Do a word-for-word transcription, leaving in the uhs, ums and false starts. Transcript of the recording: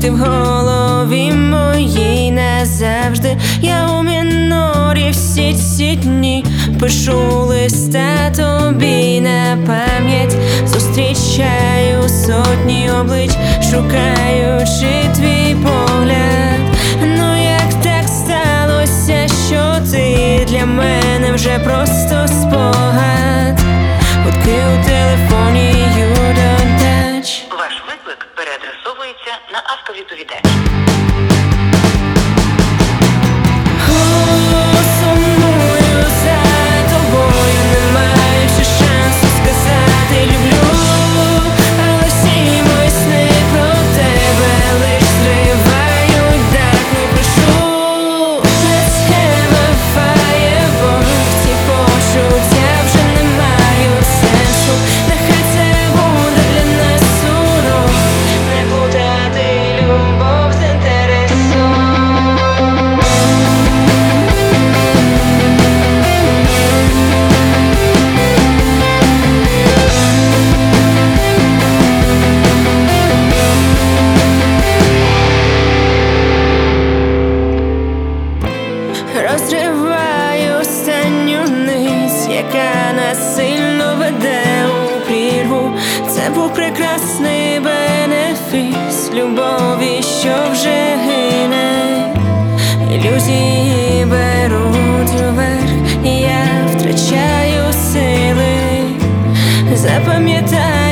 ти в голові моїй назавжди. Я у мінорі всі ці дні пишу листа тобі на пам'ять. Зустрічаю сотні облич, шукаючи твій погляд. Ну як так сталося, що ти для мене вже просто спогад? Гудки у телефоні, you don't touch. Ваш виклик переадресовується на автовідповідач. Сумую за тобою, не маючи шансу сказати люблю. Але всі мої сни про тебе лиш зривають дах, не пишу. Let's have a firework, ці почуття вже не мають сенсу. Нехай це буде для нас урок, не плутати любов з інтересом. Розриваю останню нить, яка насильно веде у прірву. Це був прекрасний бенефіс любові, що вже гине. Ілюзії беруть уверх, і я втрачаю сили. Запам'ятай